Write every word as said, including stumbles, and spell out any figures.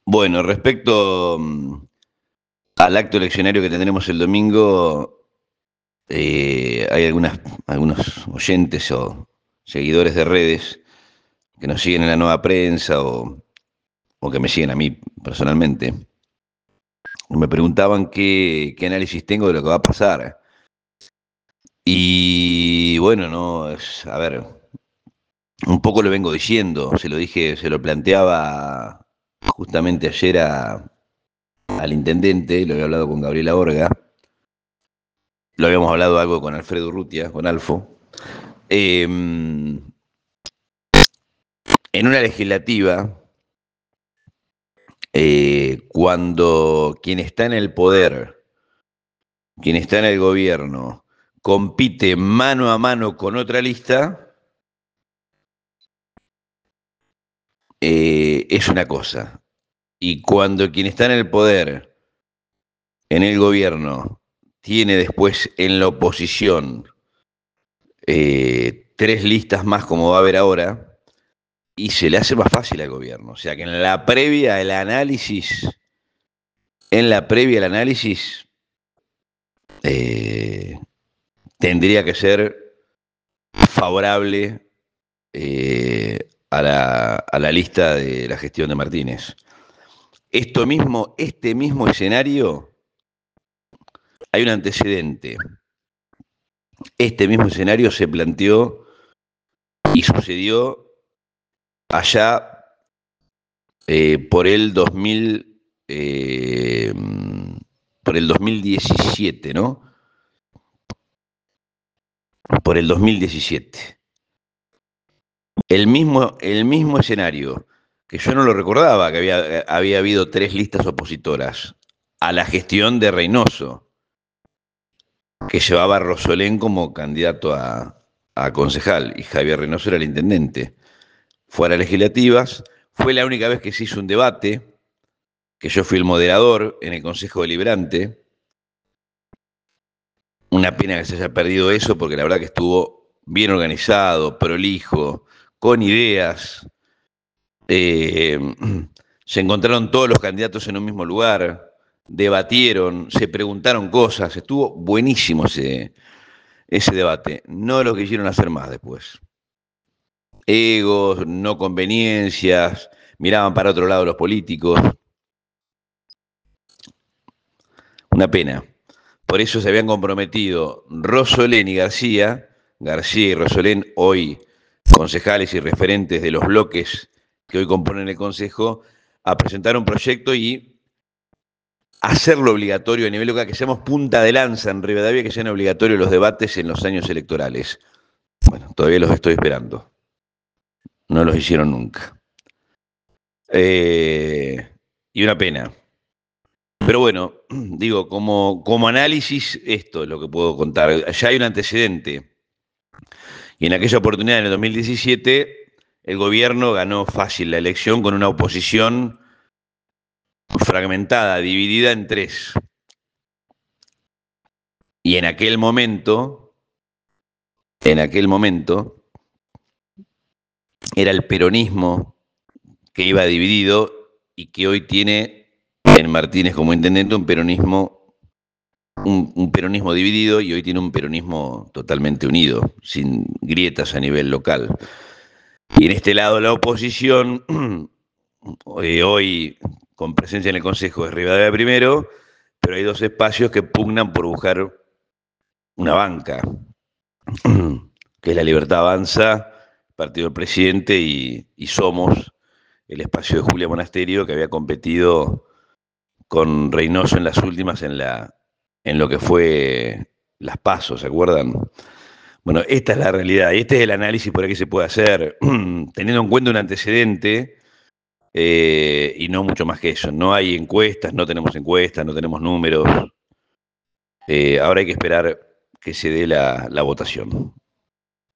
Bueno, respecto mm, al acto eleccionario que tendremos el domingo, eh, hay algunas, algunos oyentes o seguidores de redes que nos siguen en la Nueva Prensa o, o que me siguen a mí personalmente. Me preguntaban qué, qué análisis tengo de lo que va a pasar. Y bueno, no, es, a ver, un poco lo vengo diciendo, se lo dije, se lo planteaba justamente ayer a, al intendente, lo había hablado con Gabriela Orga. Lo habíamos hablado algo con Alfredo Urrutia, con Alfo. Eh, en una legislativa, eh, cuando quien está en el poder, quien está en el gobierno, compite mano a mano con otra lista, eh, es una cosa. Y cuando quien está en el poder, en el gobierno, tiene después en la oposición eh, tres listas más como va a haber ahora, y se le hace más fácil al gobierno. O sea que en la previa, el análisis, en la previa, el análisis eh, tendría que ser favorable eh, a, la, a la lista de la gestión de Martínez. Esto mismo, este mismo escenario, hay un antecedente. Este mismo escenario se planteó y sucedió allá eh, por el dos mil, eh, por el dos mil diecisiete, ¿no? Por el dos mil diecisiete. El mismo, el mismo escenario, que yo no lo recordaba, que había, había habido tres listas opositoras a la gestión de Reynoso, que llevaba a Rosolén como candidato a, a concejal y Javier Reynoso era el intendente. Fue a las legislativas, fue la única vez que se hizo un debate, que yo fui el moderador en el Consejo Deliberante. Una pena que se haya perdido eso, porque la verdad que estuvo bien organizado, prolijo, con ideas. Eh, se encontraron todos los candidatos en un mismo lugar, debatieron, se preguntaron cosas, estuvo buenísimo ese, ese debate. No lo quisieron hacer más después. Egos, no conveniencias, miraban para otro lado los políticos. Una pena. Por eso se habían comprometido Rosolén y García, García y Rosolén, hoy concejales y referentes de los bloques que hoy componen el Consejo, a presentar un proyecto y hacerlo obligatorio a nivel local, que seamos punta de lanza en Rivadavia, que sean obligatorios los debates en los años electorales. Bueno, todavía los estoy esperando. No los hicieron nunca. Eh, y una pena. Pero bueno, digo, como, como análisis, esto es lo que puedo contar. Ya hay un antecedente. Y en aquella oportunidad, en el dos mil diecisiete, el gobierno ganó fácil la elección con una oposición fragmentada, dividida en tres. Y en aquel momento, en aquel momento, era el peronismo que iba dividido y que hoy tiene en Martínez como intendente un peronismo, un, un peronismo dividido, y hoy tiene un peronismo totalmente unido, sin grietas a nivel local. Y en este lado la oposición, eh, hoy con presencia en el Consejo de Rivadavia primero, pero hay dos espacios que pugnan por buscar una banca, que es La Libertad Avanza, Partido del Presidente, y, y Somos, el espacio de Julia Monasterio, que había competido con Reynoso en las últimas, en, la, en lo que fue las PASO, ¿se acuerdan? Bueno, esta es la realidad, y este es el análisis por aquí se puede hacer, teniendo en cuenta un antecedente, eh, y no mucho más que eso. No hay encuestas, no tenemos encuestas, no tenemos números. Eh, ahora hay que esperar que se dé la, la votación.